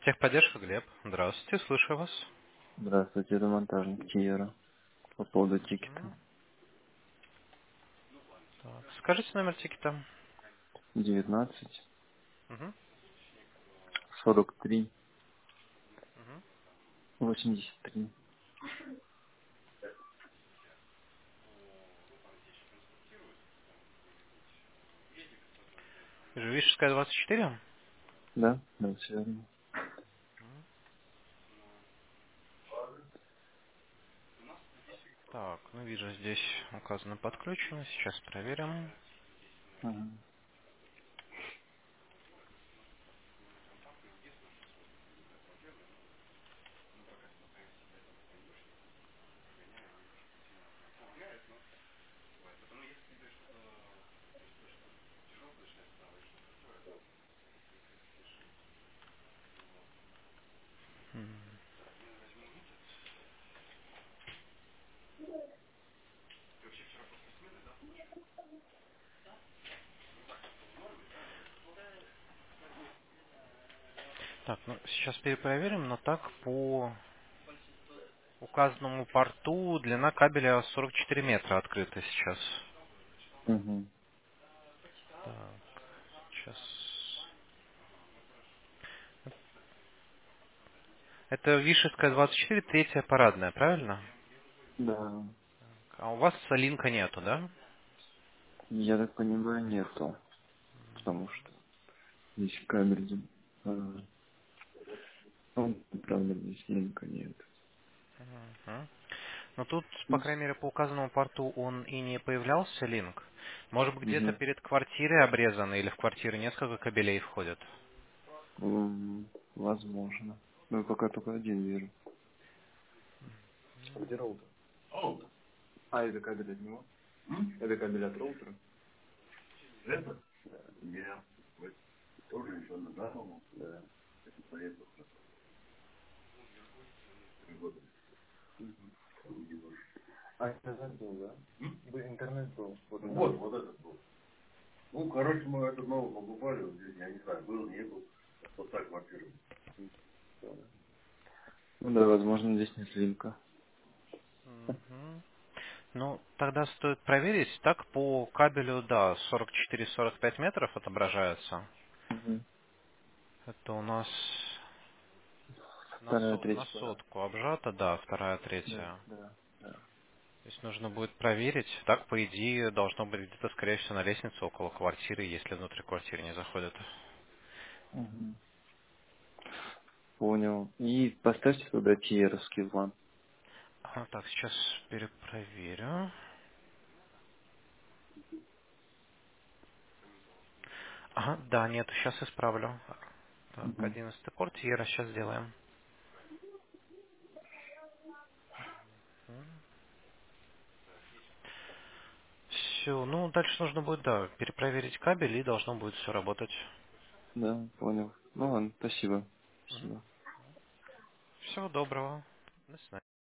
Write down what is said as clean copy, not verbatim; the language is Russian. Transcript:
Техподдержка, Глеб. Здравствуйте, слушаю вас. Здравствуйте, это монтажник Тиера. По поводу тикета. Мгм. Так, скажите номер тикета. 19, Мгм. 43, Мгм. 83. Живишевская, 24. Да? Да, все верно. Так, ну вижу, здесь указано подключено. Сейчас проверим. Ага. М. Так, ну сейчас перепроверим, но так по указанному порту длина кабеля 44 метра открыта сейчас. Угу. Так, сейчас. Это Вишевская, 24, третья парадная, правильно? Да. А у вас линка нету, да? Я так понимаю, нету. Потому что здесь кабель. Ага. Он, правда, здесь линка нет. Мгм. Но тут, по Ну, крайней мере, по указанному порту он и не появлялся линк. Может быть, где-то угу. перед квартирой обрезано, или в квартире несколько кабелей входят. Возможно. Ну, пока только один вижу. А где роутер? А, это кабель от него? Это кабель от роутера? Это? Да. Нет. Тоже еще на данному? Да. Это поездка. А интернет был, да? Интернет был. Вот этот был. Ну, короче, мы этот новый покупали, вот здесь, я не знаю, был, не был. Вот так квартира. Ну да, возможно, здесь нет линка. Мгм. Ну, тогда стоит проверить. Так, по кабелю, да, 44-45 метров отображается. Угу. Это у нас Вторая, на третья пора. сотку обжата, да, вторая, Да, третья. да, да. То есть нужно будет проверить. Так, по идее, должно быть где-то, скорее всего, на лестнице около квартиры, если внутрь квартиры не заходят. Угу. Понял. И поставьте туда тиеровский ван. Ага, так, сейчас перепроверю. Ага, да, нет, сейчас исправлю. Так, Угу. 11 порт, Ера, сейчас сделаем. Все, ну дальше нужно будет, да, перепроверить кабель и должно будет все работать. Да, понял. Ну ладно, спасибо. Спасибо. Всего доброго. До свидания.